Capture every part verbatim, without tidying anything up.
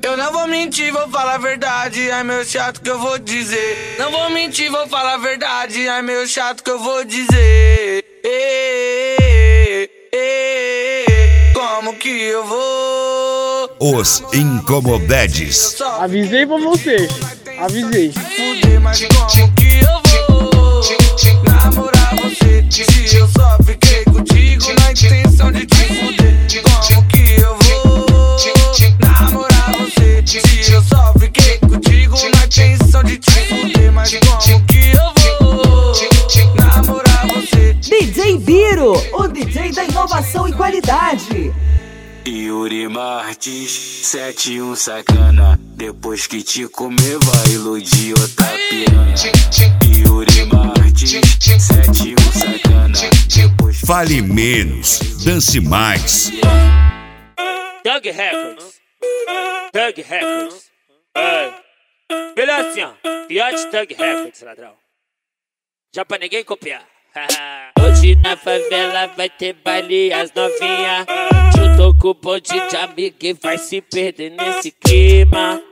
Eu não vou mentir, vou falar a verdade, é meu chato que eu vou dizer. Não vou mentir, vou falar a verdade, é meu chato que eu vou dizer. Ei, ei, ei, como que eu vou? Os Incomodedes. Avisei pra você, avisei. Fuder, mas como que eu vou namorar você? Se eu só fiquei contigo na intenção de te fuder. Como que eu vou namorar você? Se eu só fiquei contigo na intenção de te fuder. Mas como que eu vou namorar você? D J Biro, o D J da inovação e qualidade. Yuri Martins, sete um sacana. Depois que te comer vai iludir outra piranha. Yuri Martins, sete um sacana. Depois Fale menos, dance mais. Thug Records, Thug Records. Ei. Melhor assim, ó. Fiote Thug Records, ladrão. Já pra ninguém copiar. Hoje na favela vai ter baile as novinha. Juntou com o bonde de amigo e vai se perder nesse clima.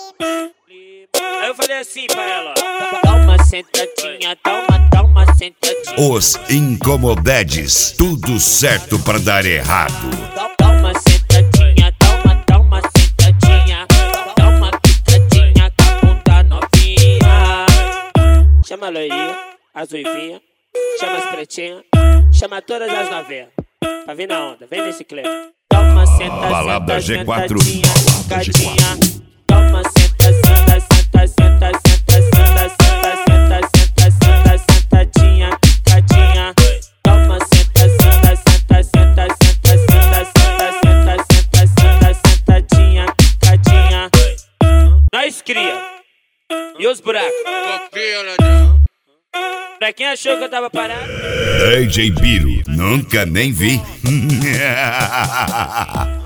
Aí eu falei assim pra ela: dá uma sentadinha, dá uma, dá uma sentadinha. Os Incomodedes, tudo certo pra dar errado. Dá uma sentadinha, dá uma, dá uma sentadinha. Dá uma picadinha com a bunda novinha. Chama a loirinha, as ruivinhas, chama as pretinhas, chama todas as novinhas. Pra vir na onda, vem nesse clipe. Dá uma senta, Balada senta, G quatro. sentadinha, Balada G picadinha. Dá uma senta, senta, senta, senta, senta, senta, senta, senta, senta, senta, sentadinha, picadinha. Dá uma senta, senta, senta, senta, senta, senta, senta, senta, senta, senta, sentadinha, picadinha. Nós cria. E os buracos? Pra quem achou que eu tava parado? D J Biro, nunca nem vi.